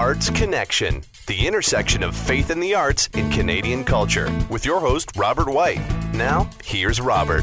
Arts Connection, the intersection of faith and the arts in Canadian culture, with your host, Robert White. Now, here's Robert.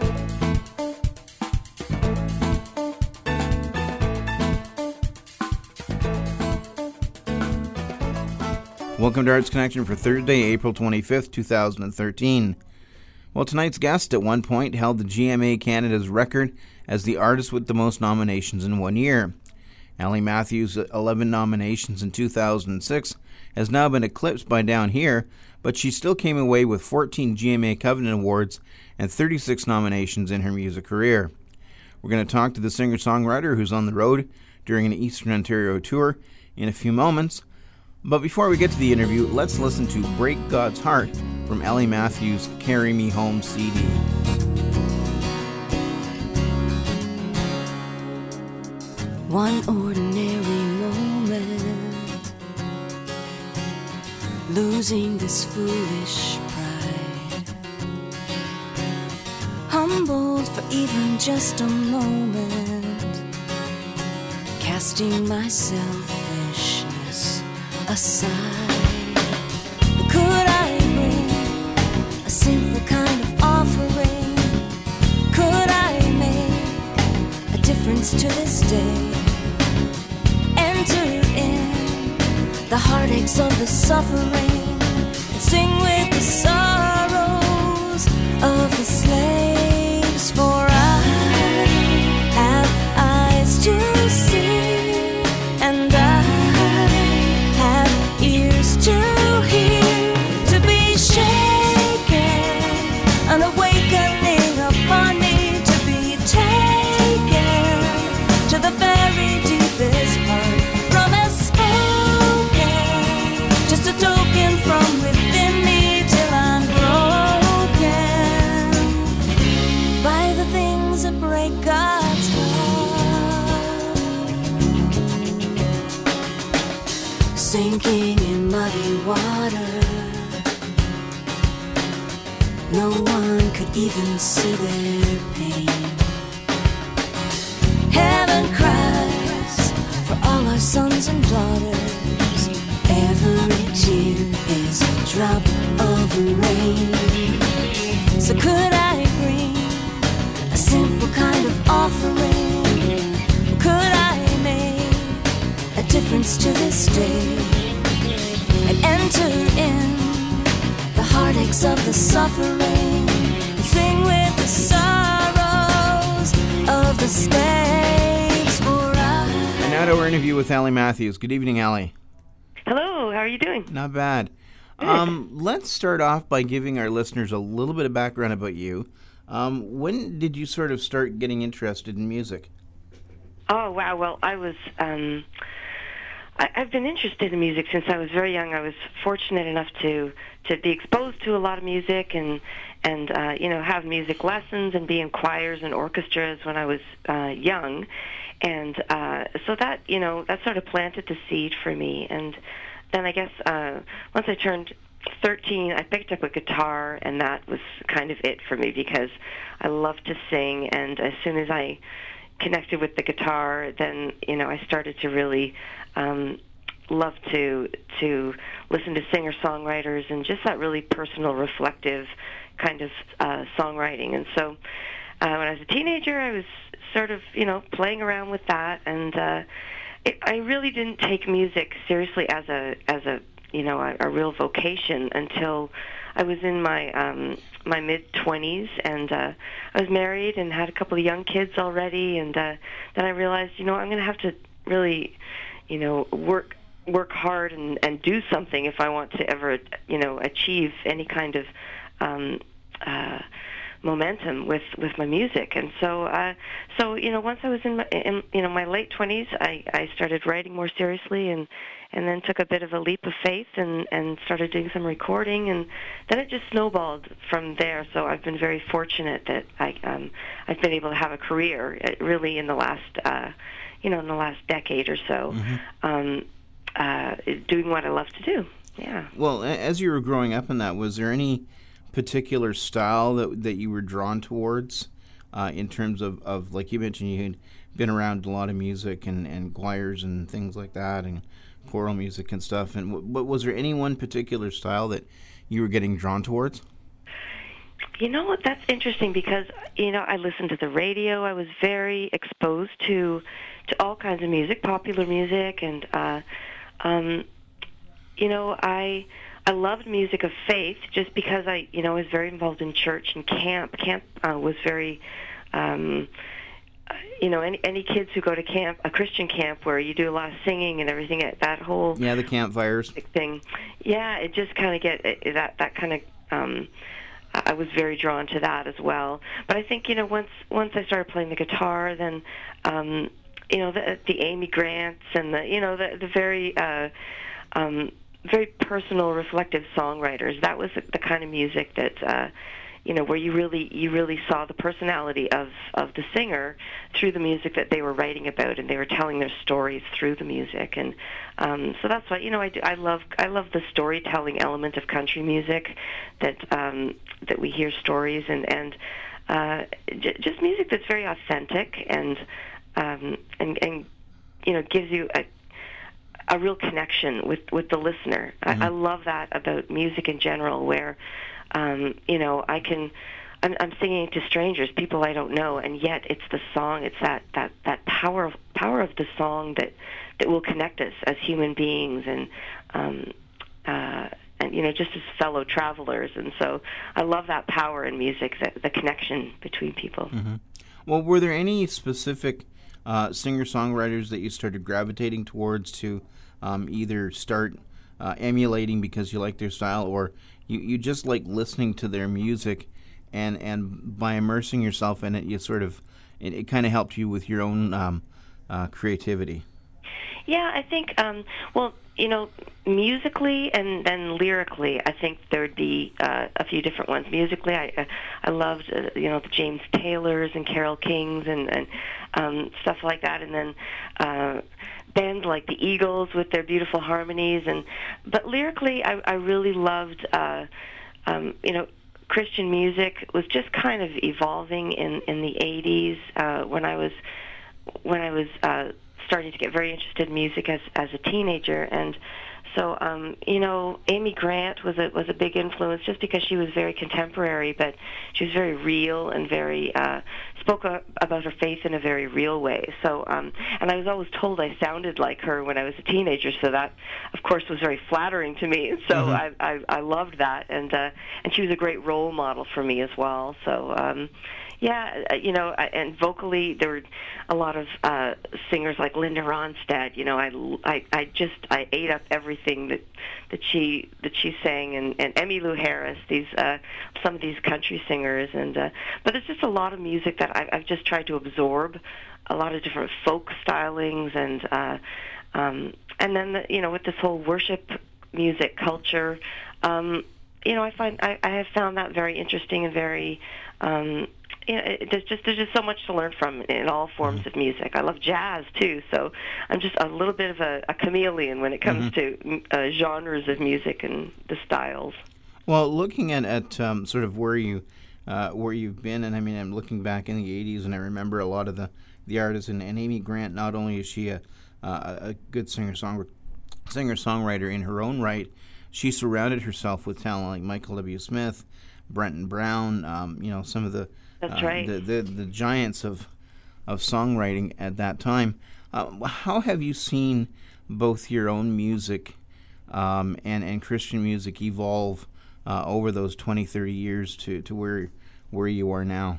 Welcome to Arts Connection for Thursday, April 25th, 2013. Well, tonight's guest at one point held the GMA Canada's record as the artist with the most nominations in one year. Allie Matthews' 11 nominations in 2006 has now been eclipsed by Down Here, but she still came away with 14 GMA Covenant Awards and 36 nominations in her music career. We're going to talk to the singer-songwriter who's on the road during an Eastern Ontario tour in a few moments. But before we get to the interview, let's listen to Break God's Heart from Allie Matthews' Carry Me Home CD. One ordinary moment, losing this foolish pride, humbled for even just a moment, casting my selfishness aside. Could I bring a simple kind of offering? Could I make a difference to this day? Enter in the heartaches of the suffering and sing with the sorrows of the slaves. For I have eyes to see, and I have ears to hear, to be shaken, an awakening upon me, to be taken to the very deepest part. Promise spoken, just a token from within me till I'm broken by the things that break God's heart. Sinking in muddy water, no one could even see their pain. Heaven cries for all our sons and daughters. Every tear is a drop of rain. So could I bring a simple kind of offering? Could I make a difference to this day and enter in the heartaches of the suffering and sing with the sorrows of the slaves? For I... And now to our interview with Allie Matthews. Good evening, Allie. Hello, how are you doing? Not bad. Let's start off by giving our listeners a little bit of background about you. When did you sort of start getting interested in music? Oh, wow. Well, I was... I've been interested in music since I was very young. I was fortunate enough to be exposed to a lot of music and have music lessons and be in choirs and orchestras when I was young. And so that, that sort of planted the seed for me. And then I guess once I turned 13, I picked up a guitar, and that was kind of it for me because I love to sing. And as soon as I connected with the guitar, then, I started to really love to listen to singer-songwriters and just that really personal, reflective kind of songwriting. And so when I was a teenager, I was sort of, playing around with that, and I really didn't take music seriously as a real vocation until I was in my my mid-20s, and I was married and had a couple of young kids already, and then I realized, I'm going to have to really, work hard and do something if I want to ever, achieve any kind of momentum with my music. And so once I was in my late 20s, I started writing more seriously, and then took a bit of a leap of faith and started doing some recording, and then it just snowballed from there. So I've been very fortunate that I've been able to have a career really in the last decade or so, doing what I love to do. Yeah. Well, as you were growing up in that, was there any particular style that you were drawn towards in terms of like you mentioned, you had been around a lot of music and choirs and things like that, and choral music and stuff. And but was there any one particular style that you were getting drawn towards? You know what? That's interesting because, I listened to the radio. I was very exposed to all kinds of music, popular music, and, I loved music of faith just because I was very involved in church and camp. Camp was very, any kids who go to camp, a Christian camp where you do a lot of singing and everything, that whole... Yeah, the campfires. ...thing. Yeah, it just kind of that kind of... I was very drawn to that as well. But I think, once I started playing the guitar, then, the Amy Grants and the very, very personal, reflective songwriters, that was the kind of music that, where you really saw the personality of the singer through the music that they were writing about, and they were telling their stories through the music. And so that's why I love the storytelling element of country music, that we hear stories and just music that's very authentic and gives you a real connection with the listener. Mm-hmm. I love that about music in general, where I'm singing to strangers, people I don't know, and yet it's the song. It's that power of the song that will connect us as human beings and just as fellow travelers. And so I love that power in music, the connection between people. Mm-hmm. Well, were there any specific singer-songwriters that you started gravitating towards to either start emulating because you like their style, or you just like listening to their music, and by immersing yourself in it, you sort of it kind of helped you with your own creativity? Yeah, I think musically and then lyrically, I think there'd be a few different ones. Musically, I loved the James Taylors and Carole Kings and stuff like that, and then bands like the Eagles with their beautiful harmonies. But lyrically, I really loved Christian music was just kind of evolving in the 80s when I was starting to get very interested in music as a teenager. And so Amy Grant was a big influence just because she was very contemporary, but she was very real and very spoke about her faith in a very real way. So and I was always told I sounded like her when I was a teenager, so that of course was very flattering to me. So mm-hmm. I loved that, and she was a great role model for me as well. So and vocally there were a lot of singers like Linda Ronstadt. I ate up everything that she sang, and Emmylou Harris. These some of these country singers, but there's just a lot of music that I've just tried to absorb, a lot of different folk stylings, and then with this whole worship music culture, I have found that very interesting and very. There's just so much to learn from in all forms of music. I love jazz too, so I'm just a little bit of a chameleon when it comes to genres of music and the styles. Well, looking at sort of where you've been, and I mean, I'm looking back in the '80s, and I remember a lot of the artists. And Amy Grant, not only is she a good singer-songwriter in her own right, she surrounded herself with talent like Michael W. Smith, Brenton Brown, some of the That's right. the giants of songwriting at that time. How have you seen both your own music and Christian music evolve over those 20, 30 years to where you are now?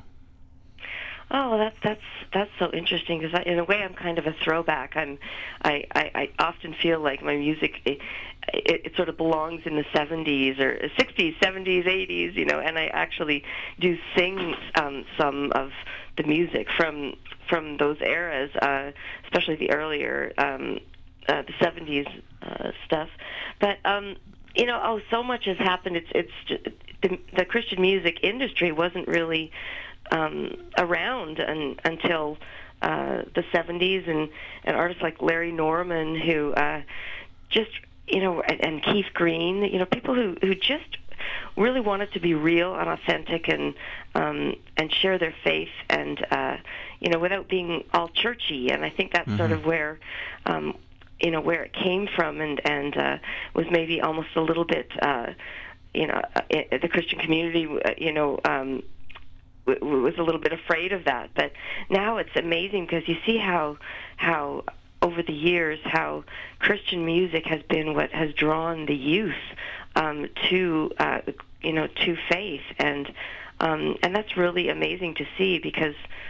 Oh, that's so interesting, because in a way I'm kind of a throwback. I often feel like my music it sort of belongs in the 70s or 60s, 70s, 80s, and I actually do sing some of the music from those eras, especially the earlier the 70s stuff. But so much has happened. It's just, the Christian music industry wasn't really around until the 70s, and artists like Larry Norman, who just and Keith Green, people who just really wanted to be real and authentic and share their faith and without being all churchy. And I think that's sort of where where it came from, and was maybe almost a little bit, the Christian community, was a little bit afraid of that. But now it's amazing because you see how over the years how Christian music has been what has drawn the youth to faith, and that's really amazing to see, because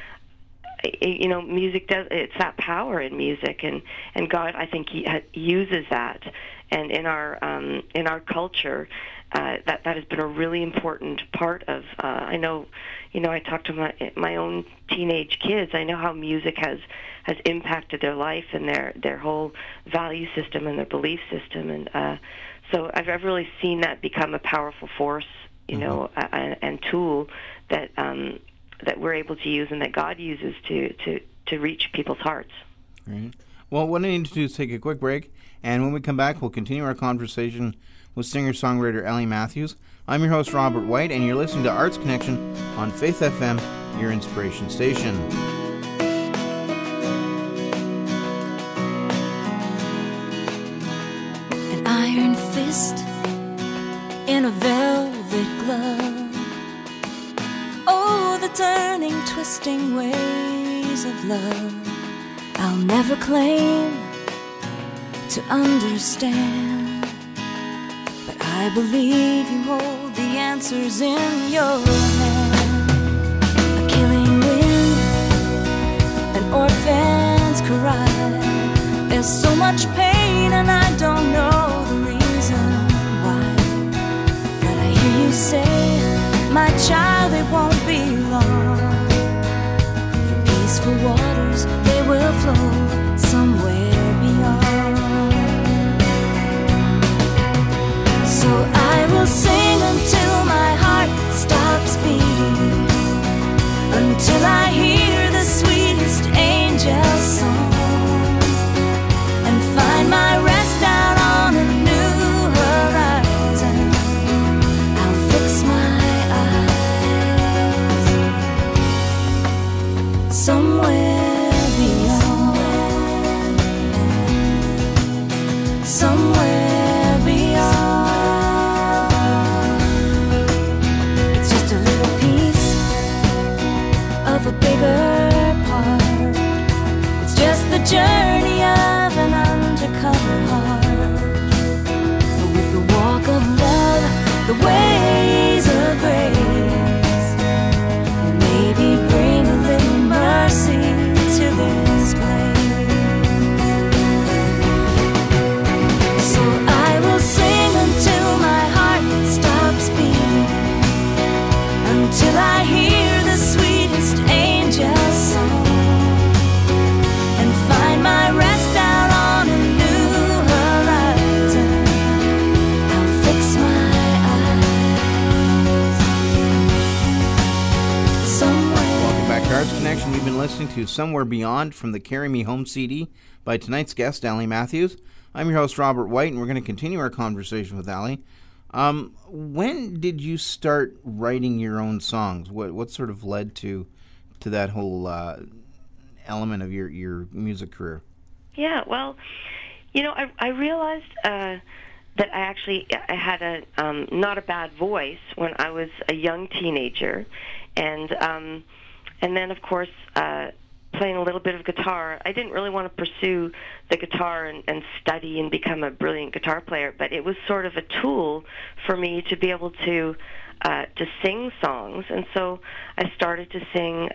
music it's that power in music, and God, I think, he uses that, and in our culture, that has been a really important part of. I know, I talk to my own teenage kids. I know how music has impacted their life and their whole value system and their belief system, and so I've really seen that become a powerful force, and tool that we're able to use and that God uses to reach people's hearts. Right. Well, what I need to do is take a quick break, and when we come back, we'll continue our conversation with singer-songwriter Allie Matthews. I'm your host, Robert White, and you're listening to Arts Connection on Faith FM, your inspiration station. An iron fist in a velvet glove. Oh, the turning, twisting ways of love. I'll never claim to understand, but I believe you hold the answers in your hand. A killing wind, an orphan's cry. There's so much pain and I don't know the reason why, but I hear you say, my child, it won't be long. For peaceful waters, they will flow somewhere beyond. So I will sing until my heart stops beating, until I hear the sweetest angel song, and find my rest out on a new horizon. I'll fix my eyes somewhere beyond, somewhere beyond. A bigger part. It's just the journey of an undercover heart, with the walk of love, the ways of grace, and maybe bring a little mercy to this place. So I will sing until my heart stops beating, until I hear the sweetest angel song, and find my rest out on a new horizon. I'll fix my eyes somewhere. Welcome back to Arts Connection. You've been listening to Somewhere Beyond from the Carry Me Home CD by tonight's guest, Allie Matthews. I'm your host, Robert White, and we're going to continue our conversation with Allie. When did you start writing your own songs? What sort of led to that whole element of your music career? Yeah, well, I realized that I had a not a bad voice when I was a young teenager, and then of course playing a little bit of guitar. I didn't really want to pursue the guitar and study and become a brilliant guitar player, but it was sort of a tool for me to be able to sing songs. And so I started to sing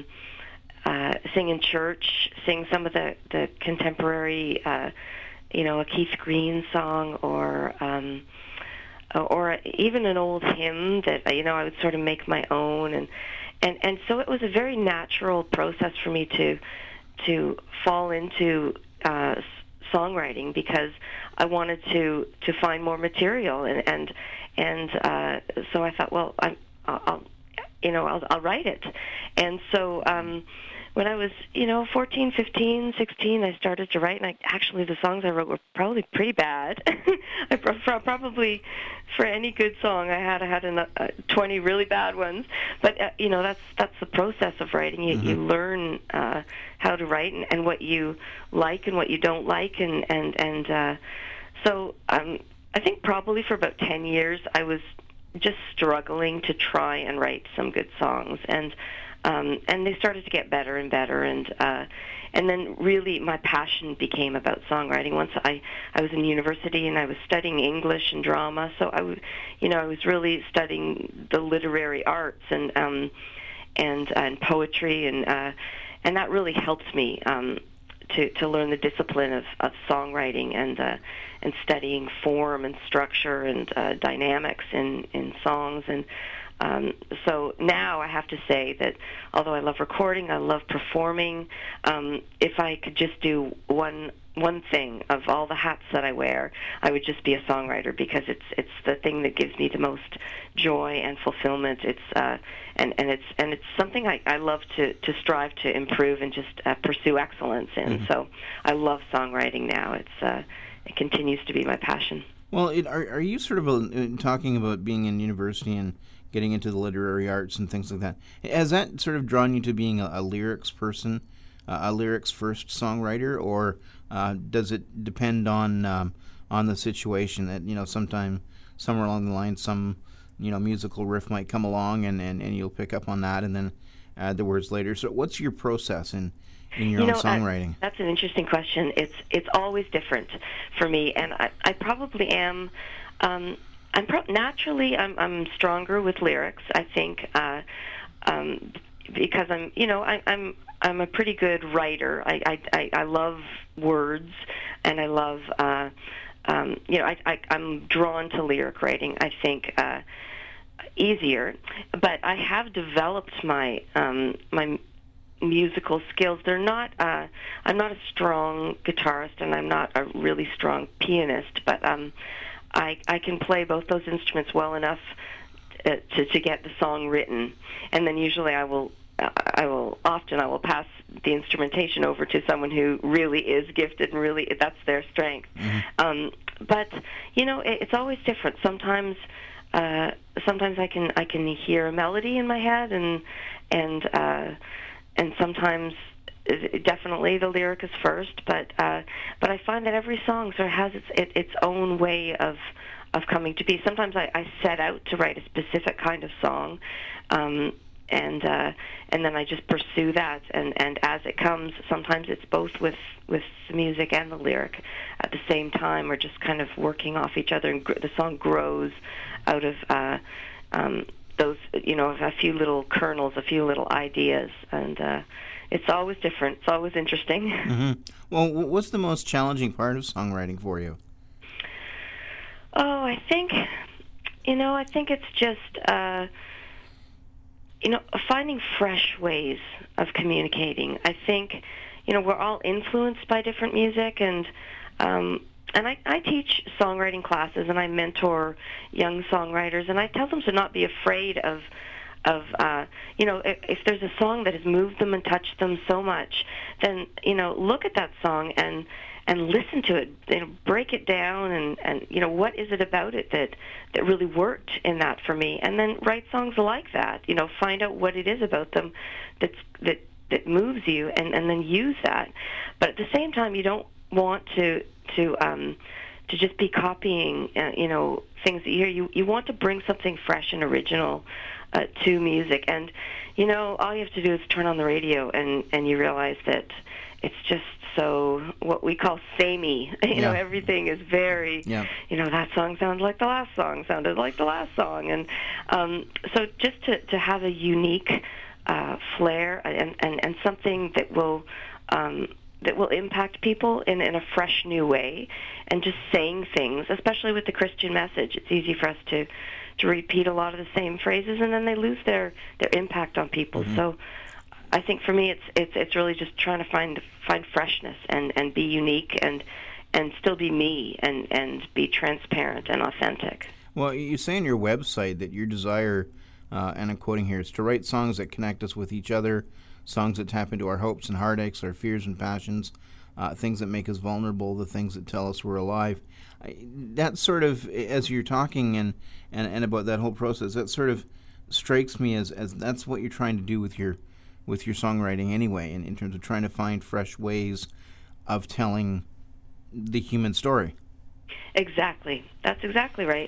in church, sing some of the contemporary, a Keith Green song, or even an old hymn that I would sort of make my own, and so it was a very natural process for me to fall into songwriting, because I wanted to find more material, and so I thought, well, I'll write it. And so when I was, 14, 15, 16, I started to write, and actually the songs I wrote were probably pretty bad. Probably for any good song I had 20 really bad ones. But that's the process of writing. You learn how to write and what you like and what you don't like, so I think probably for about 10 years I was just struggling to try and write some good songs, and they started to get better and better, and then really my passion became about songwriting once I was in university and I was studying English and drama, so I was really studying the literary arts and poetry, and that really helped me to learn the discipline of songwriting and studying form and structure and dynamics in songs. And so now I have to say that although I love recording, I love performing, if I could just do one thing of all the hats that I wear, I would just be a songwriter, because it's the thing that gives me the most joy and fulfillment. It's it's something I love to strive to improve and just pursue excellence in. So I love songwriting now. It continues to be my passion. Well, are you sort of talking about being in university and getting into the literary arts and things like that? Has that sort of drawn you to being a lyrics person, a lyrics first songwriter, or does it depend on the situation that sometime somewhere along the line some musical riff might come along and you'll pick up on that and then add the words later? So what's your process in your own songwriting? That's an interesting question. It's always different for me, and I probably am. Naturally, I'm stronger with lyrics, I think, because I'm a pretty good writer. I love words, and I love I'm drawn to lyric writing, I think, easier. But I have developed my my musical skills. They're not. I'm not a strong guitarist, and I'm not a really strong pianist. But I can play both those instruments well enough to get the song written, and then usually I will pass the instrumentation over to someone who really is gifted and really that's their strength. But it's always different. Sometimes I can hear a melody in my head, and sometimes definitely the lyric is first. But I find that every song sort of has its own way of coming to be. Sometimes I set out to write a specific kind of song, and then I just pursue that, and as it comes, sometimes it's both with the music and the lyric at the same time, or just kind of working off each other, and the song grows out of those, a few little kernels, a few little ideas, and it's always different. It's always interesting. Mm-hmm. Well, what's the most challenging part of songwriting for you? Oh, I think it's just finding fresh ways of communicating. I think, we're all influenced by different music, and I teach songwriting classes, and I mentor young songwriters, and I tell them to not be afraid of if there's a song that has moved them and touched them so much, then, look at that song and listen to it, break it down, and what is it about it that really worked in that for me, and then write songs like that. Find out what it is about them that moves you, and then use that. But at the same time, you don't want to just be copying things that you hear. You want to bring something fresh and original to music, and all you have to do is turn on the radio, and you realize that it's just so what we call samey. Everything is very, that song sounds like the last song, sounded like the last song. And so just to have a unique flair and something that will impact people in a fresh new way, and just saying things, especially with the Christian message. It's easy for us to repeat a lot of the same phrases, and then they lose their impact on people. Mm-hmm. So I think for me, it's really just trying to find freshness and be unique and still be me and be transparent and authentic. Well, you say on your website that your desire and I'm quoting here, "It's to write songs that connect us with each other, songs that tap into our hopes and heartaches, our fears and passions, things that make us vulnerable, the things that tell us we're alive." That sort of, as you're talking and about that whole process, that sort of strikes me as that's what you're trying to do with your songwriting anyway, in terms of trying to find fresh ways of telling the human story. Exactly. That's exactly right.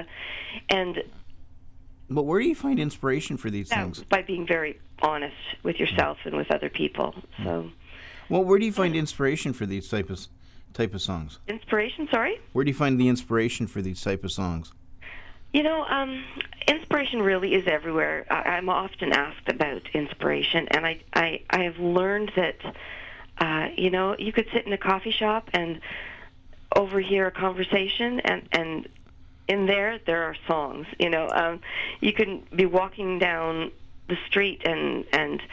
But where do you find inspiration for these things? By being very honest with yourself and with other people. So. Well, where do you find inspiration for these type of songs? Inspiration, sorry? Where do you find the inspiration for these type of songs? Inspiration really is everywhere. I'm often asked about inspiration, and I have learned that, you could sit in a coffee shop and overhear a conversation, and in there are songs. You can be walking down the street and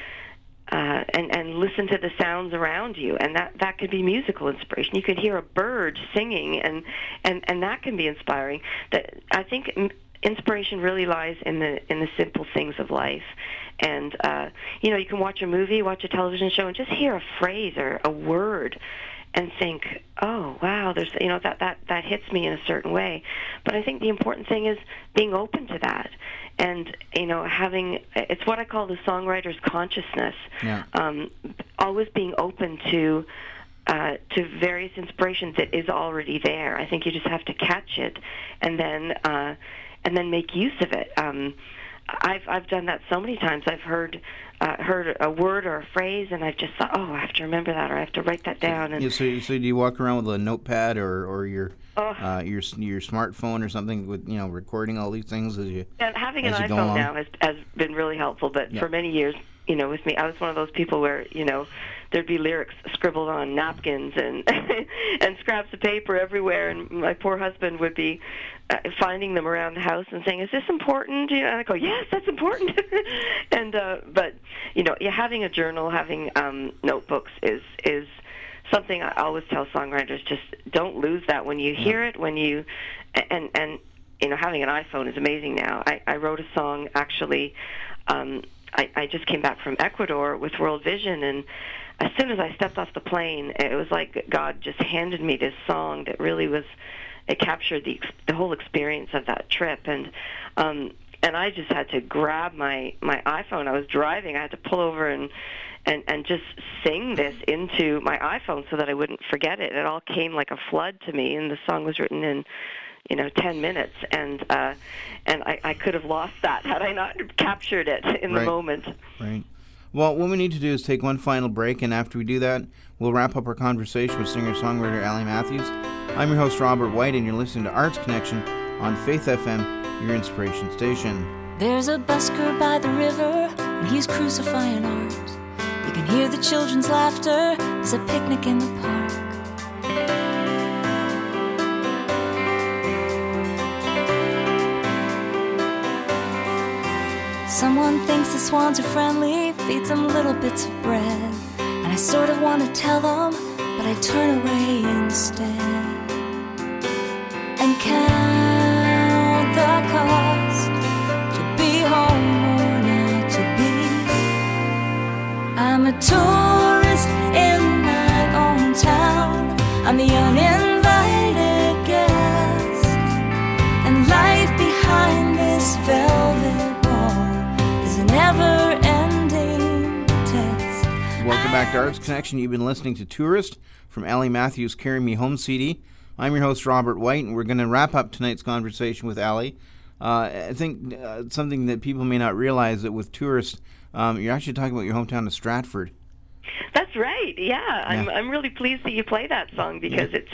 listen to the sounds around you, and that could be musical inspiration. You could hear a bird singing, and that can be inspiring. That I think inspiration really lies in the simple things of life. And you can watch a movie, watch a television show, and just hear a phrase or a word, and think, oh wow, there's that hits me in a certain way. But I think the important thing is being open to that, and having, it's what I call the songwriter's consciousness. Yeah. Always being open to various inspiration that is already there. I think you just have to catch it and then make use of it. I've done that so many times. I've heard a word or a phrase, and I've just thought, oh, I have to remember that, or I have to write that down. And so do you walk around with a notepad or your smartphone or something with recording all these things as you? And having an iPhone now has been really helpful. But for many years, with me, I was one of those people where there'd be lyrics scribbled on napkins and and scraps of paper everywhere, and my poor husband would be finding them around the house and saying, "Is this important?" And I go, "Yes, that's important." And but having a journal, having notebooks is something I always tell songwriters. Just don't lose that when you hear it. When you and having an iPhone is amazing now. I wrote a song actually. I just came back from Ecuador with World Vision, and as soon as I stepped off the plane, it was like God just handed me this song that really it captured the whole experience of that trip, and I just had to grab my iPhone. I was driving. I had to pull over and just sing this into my iPhone so that I wouldn't forget it. It all came like a flood to me, and the song was written in 10 minutes, and I could have lost that had I not captured it in the moment. Right. Well, what we need to do is take one final break, and after we do that, we'll wrap up our conversation with singer-songwriter Allie Matthews. I'm your host, Robert White, and you're listening to Arts Connection on Faith FM, your inspiration station. There's a busker by the river, and he's crucifying art. You can hear the children's laughter. There's a picnic in the park. Someone thinks the swans are friendly, feeds them little bits of bread. And I sort of want to tell them, but I turn away instead. And count the cost to be home or not to be. I'm a tourist in my own town. I'm the uninvited guest. And life behind this velvet never-ending test. Welcome back to Arts Connection. You've been listening to Tourist from Allie Matthews' Carry Me Home CD. I'm your host, Robert White, and we're going to wrap up tonight's conversation with Allie. I think something that people may not realize that with Tourist, you're actually talking about your hometown of Stratford. That's right. Yeah. I'm really pleased that you play that song because it's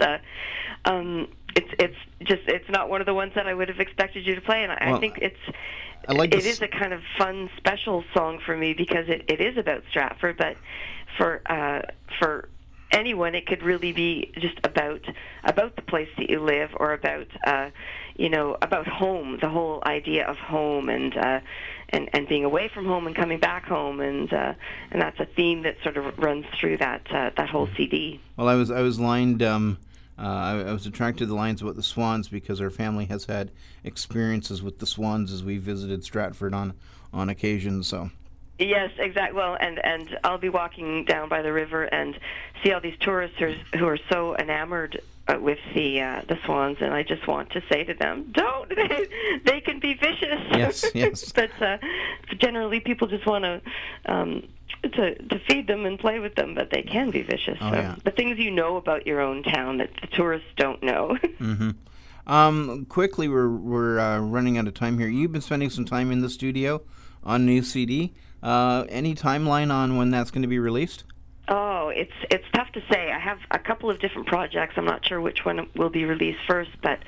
not one of the ones that I would have expected you to play, and I think it is a kind of fun, special song for me because it is about Stratford, but for anyone, it could really be just about the place that you live, or about about home, the whole idea of home, and being away from home and coming back home, and that's a theme that sort of runs through that whole CD. Well, I was lined I was attracted to the lines about the swans because our family has had experiences with the swans as we visited Stratford on occasion. So. Yes, exactly. Well, and I'll be walking down by the river and see all these tourists who are so enamored with the swans, and I just want to say to them, don't. They can be vicious. Yes. But generally, people just want to feed them and play with them, but they can be vicious. Oh, so yeah. the things you know about your own town that the tourists don't know. Mm-hmm. Quickly, we're running out of time here. You've been spending some time in the studio on a new CD. Any timeline on when that's going to be released? Oh, it's tough to say. I have a couple of different projects. I'm not sure which one will be released first, but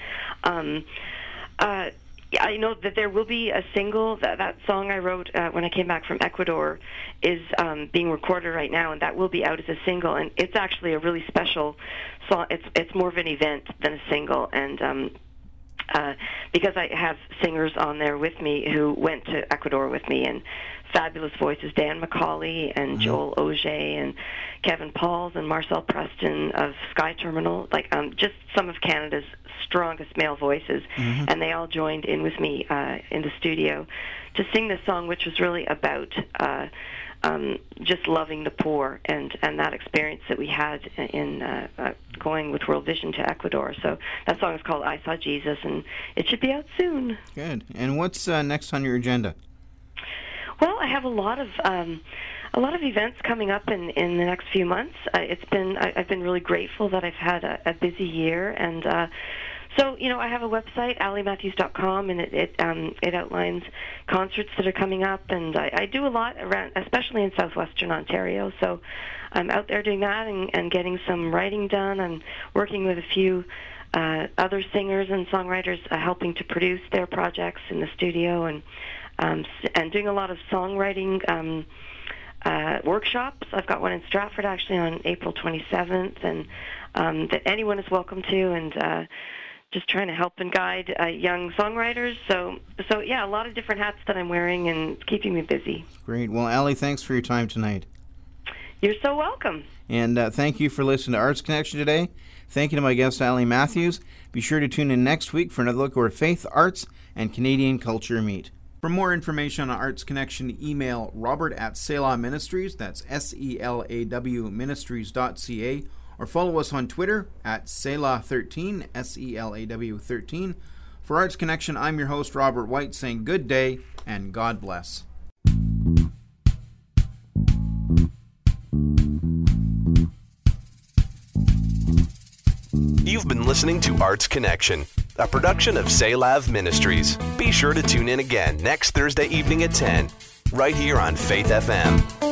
I know that there will be a single. That song I wrote when I came back from Ecuador is being recorded right now, and that will be out as a single. And it's actually a really special song. It's more of an event than a single, and because I have singers on there with me who went to Ecuador with me, and fabulous voices, Dan McCauley and Joel Auger and Kevin Pauls and Marcel Preston of Sky Terminal, just some of Canada's strongest male voices, and they all joined in with me in the studio to sing this song, which was really about just loving the poor and that experience that we had in going with World Vision to Ecuador. So that song is called I Saw Jesus, and it should be out soon. Good. And what's next on your agenda? Well, I have a lot of events coming up in the next few months. I've been really grateful that I've had a busy year, and so I have a website, AllieMatthews.com, and it outlines concerts that are coming up, and I do a lot around, especially in southwestern Ontario. So I'm out there doing that and getting some writing done. I'm working with a few other singers and songwriters, helping to produce their projects in the studio, and doing a lot of songwriting workshops. I've got one in Stratford actually on April 27th, and that anyone is welcome to, and just trying to help and guide young songwriters. So yeah, a lot of different hats that I'm wearing, and it's keeping me busy. Great. Well, Allie, thanks for your time tonight. You're so welcome. And thank you for listening to Arts Connection today. Thank you to my guest, Allie Matthews. Be sure to tune in next week for another look where faith, arts, and Canadian culture meet. For more information on Arts Connection, email Robert@Selah Ministries, that's SELAW Ministries.ca, or follow us on Twitter @Selah13, SELAW13. For Arts Connection, I'm your host, Robert White, saying good day and God bless. You've been listening to Arts Connection, a production of Selah Ministries. Be sure to tune in again next Thursday evening at 10, right here on Faith FM.